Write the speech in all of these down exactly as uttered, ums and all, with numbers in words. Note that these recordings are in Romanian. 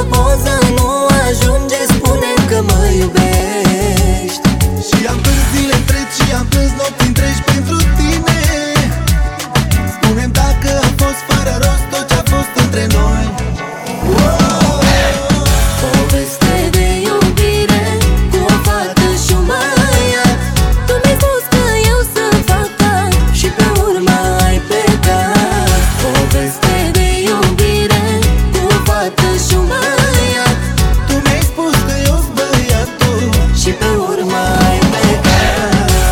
o poză nu ajunge, spune-mi că mă iubești. Și am plâns zile întregi și am plâns nopți întregi pentru tine. Spune-mi dacă a fost fără rost tot ce-a fost între noi. Poveste de iubire cu o fată și un băiat. Tu mi-ai spus că eu să fac dat și pe urmă ai plecat. Poveste de iubire cu o fată și un băiat. Tu mi-ai spus că eu-s băiatul și pe urmă ai plecat.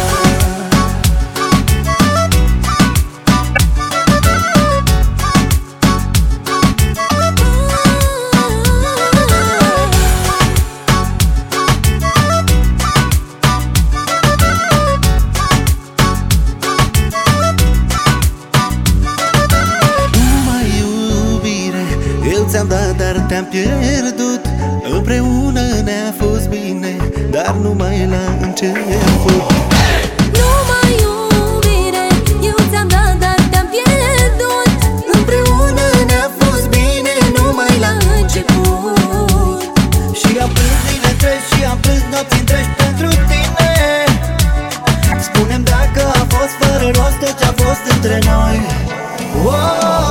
Ți-am dat, dar te-am pierdut. Împreună ne-a fost bine, dar numai la început. Numai iubire, eu ți-am dat, dar te-am pierdut. Împreună ne-a fost bine, numai la început. Și am plâns zile întregi și am plâns nopți întregi pentru tine. Spune-mi dacă a fost fără rost tot ce-a fost între noi. Wow!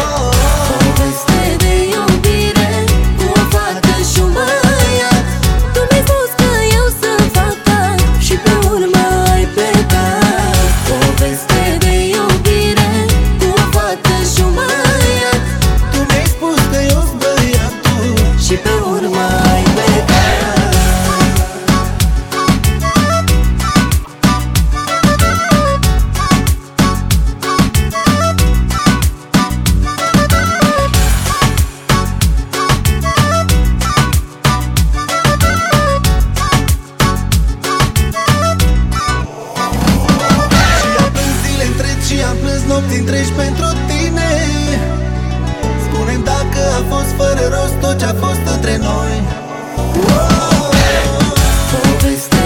Și pe urmă ai plecat. Și am plâns zile întregi și am plâns nopți întregi pentru tine. Spune-mi dacă a fost fără rost tot ce-a fost între noi. Poveste